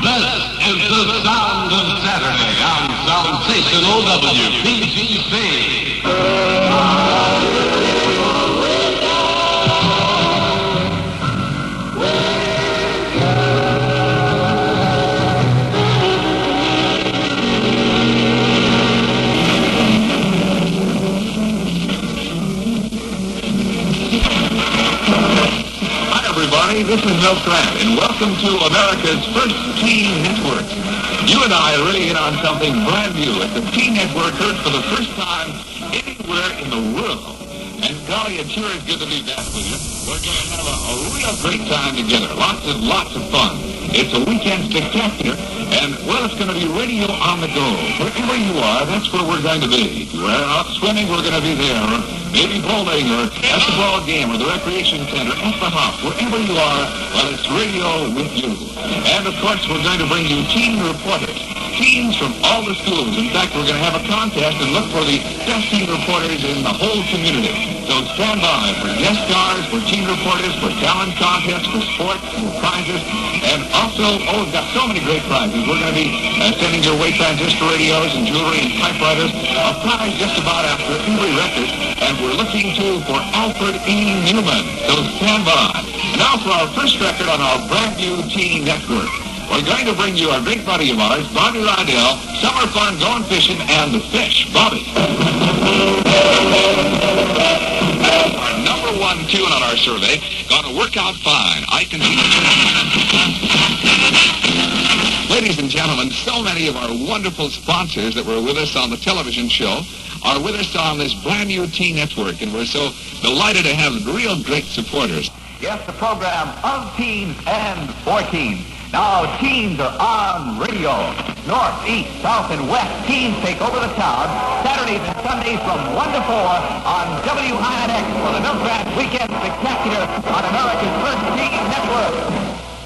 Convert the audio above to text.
This is the sound of Saturday on sensational WPGC. This is Milt Grant, and welcome to America's first teen network. You and I are really in on something brand new. It's a teen network heard for the first time anywhere in the world. And golly, it sure is good to be back with you. We're going to have a real great time together. Lots of fun. It's a weekend spectacular, and, well, it's going to be radio on the go. Wherever you are, that's where we're going to be. If we're out swimming, we're going to be there. Or maybe bowling, or at the ball game, or the recreation center, at the hop. Wherever you are, well, it's radio with you. And, of course, we're going to bring you teen reporters. Teens from all the schools. In fact, we're going to have a contest and look for the best teen reporters in the whole community. So stand by for guest stars, for teen reporters, for talent contests, for sports, for prizes, and also, we've got so many great prizes. We're going to be sending your way transistor radios and jewelry and typewriters. A prize just about after every record. And we're looking, too, for Alfred E. Newman. So stand by. And now for our first record on our brand new teen network. We're going to bring you a great buddy of ours, Bobby Rydell, summer fun, going fishing, and the fish. Bobby. Our number one tune on our survey, gonna work out fine. I can see it. Ladies and gentlemen, so many of our wonderful sponsors that were with us on the television show are with us on this brand new teen network, and we're so delighted to have real great supporters. Yes, the program of teens and for teens. Now, teens are on radio. North, east, south, and west, teens take over the town Saturdays and Sundays from 1 to 4 on WINX for the Milt Grant Weekend Spectacular.